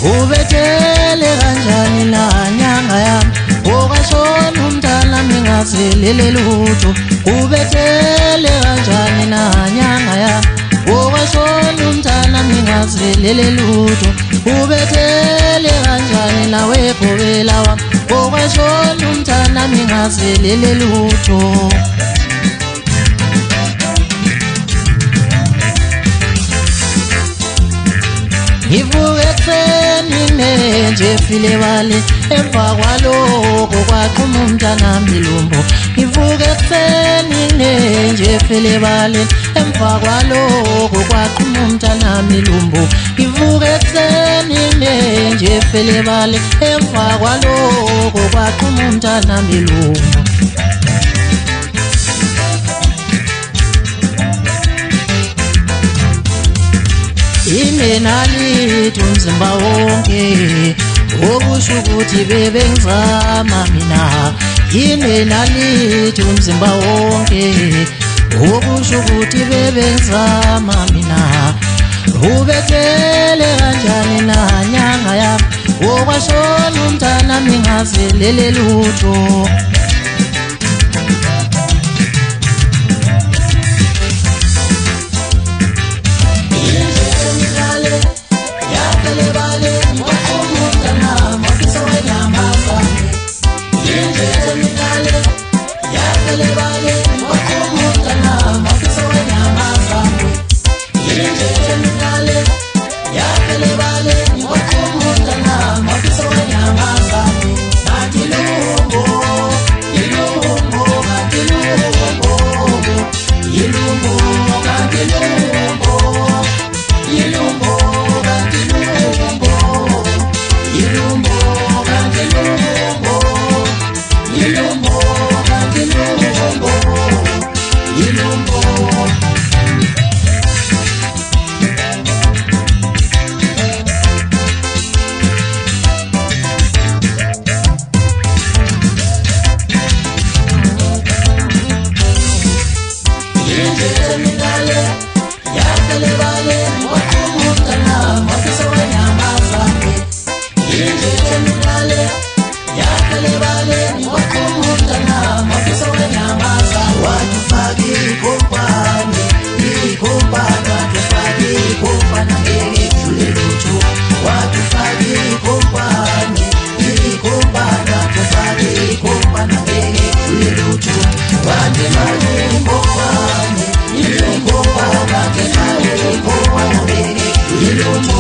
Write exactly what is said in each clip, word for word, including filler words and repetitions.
ubethele kanjani na nyanga yami okashona umntana mingazelele lutho ubethele kanjani na nyanga yami okashona umntana mingazelele lutho ubethele kanjani nawe gobela wami okashona umntana mingazelele lutho ngivuke ekuseni nje filebale emva kwalokho kwaqhuma umntana milumbo ngivuke ekuseni nje filebale emva kwalokho kwaqhuma umntana milumbo ngivuke ekuseni nje filebale emva kwalokho kwaqhuma umntana milumbo Imenalithi umzimba wonke okusho ukuthi bebe ngizama mina Imenalithi umzimba wonke okusho ukuthi bebe ngizama mina ubethele kanjani na nyanga yami okwashona umntana mingazelele lutho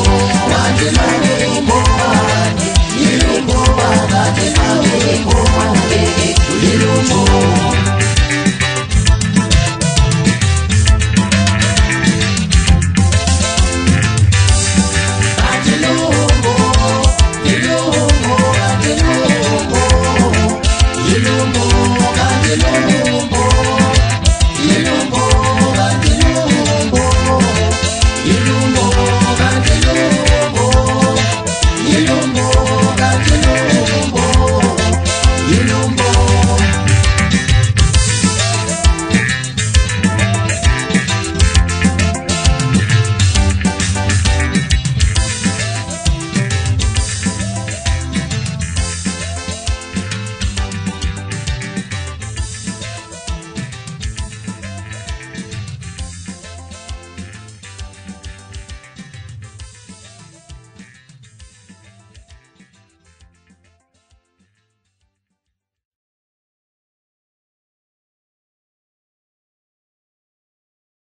Ilumbo,